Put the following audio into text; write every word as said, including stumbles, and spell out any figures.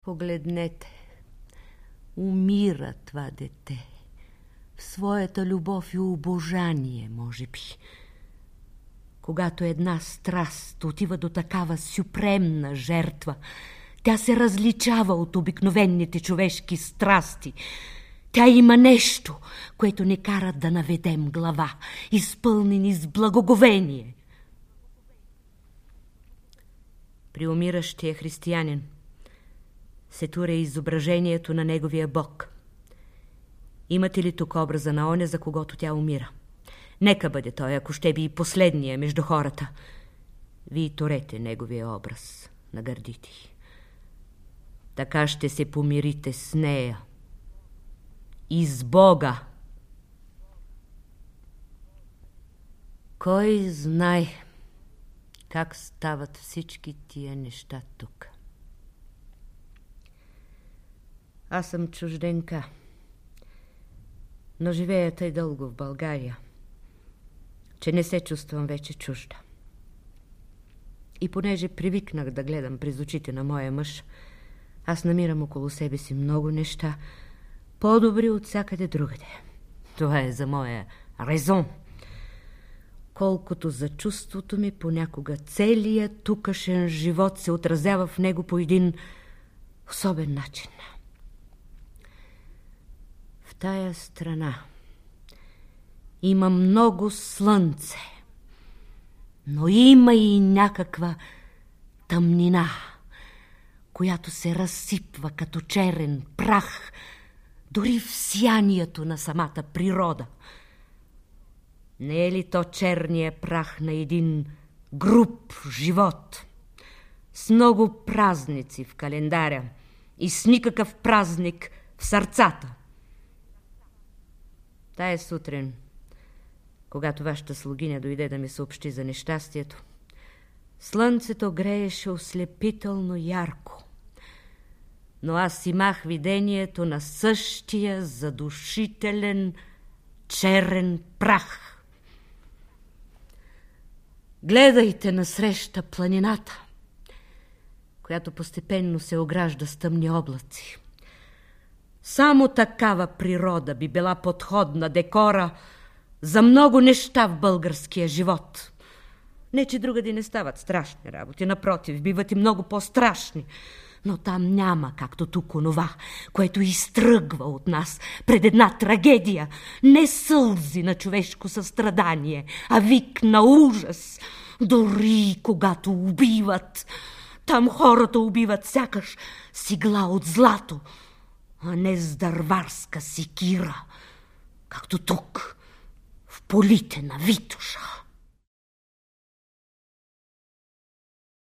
Погледнете, умира това дете в своята любов и обожание, може би. Когато една страст отива до такава сюпремна жертва, тя се различава от обикновените човешки страсти. Тя има нещо, което ни кара да наведем глава, изпълнени с благоговение. При умиращия християнин се туре изображението на неговия Бог. Имате ли тук образа на оня, за когото тя умира? Нека бъде той, ако ще би и последния между хората. Вие турете неговия образ на гърдите. Така ще се помирите с нея и с Бога. Кой знае как стават всички тия неща тук? Аз съм чужденка, но живея тъй дълго в България, че не се чувствам вече чужда. И понеже привикнах да гледам през очите на моя мъж, аз намирам около себе си много неща, по-добри от всякъде другаде. Това е за моя резон. Колкото за чувството ми, понякога целият тукашен живот се отразява в него по един особен начин. В тая страна има много слънце, но има и някаква тъмнина, която се разсипва като черен прах, дори в сиянието на самата природа. Не е ли то черния прах на един груб живот, с много празници в календаря и с никакъв празник в сърцата? Тая сутрин, когато вашата слугиня дойде да ми съобщи за нещастието, слънцето грееше ослепително ярко, но аз имах видението на същия задушителен черен прах. Гледайте насреща планината, която постепенно се огражда с тъмни облаци. Само такава природа би била подходна декора за много неща в българския живот. Не, че другаде не стават страшни работи, напротив, биват и много по-страшни. Но там няма, както тук, онова, което изтръгва от нас пред една трагедия. Не сълзи на човешко състрадание, а вик на ужас. Дори когато убиват, там хората убиват сякаш с игла от злато, а не с дърварска секира, както тук, в полите на Витоша.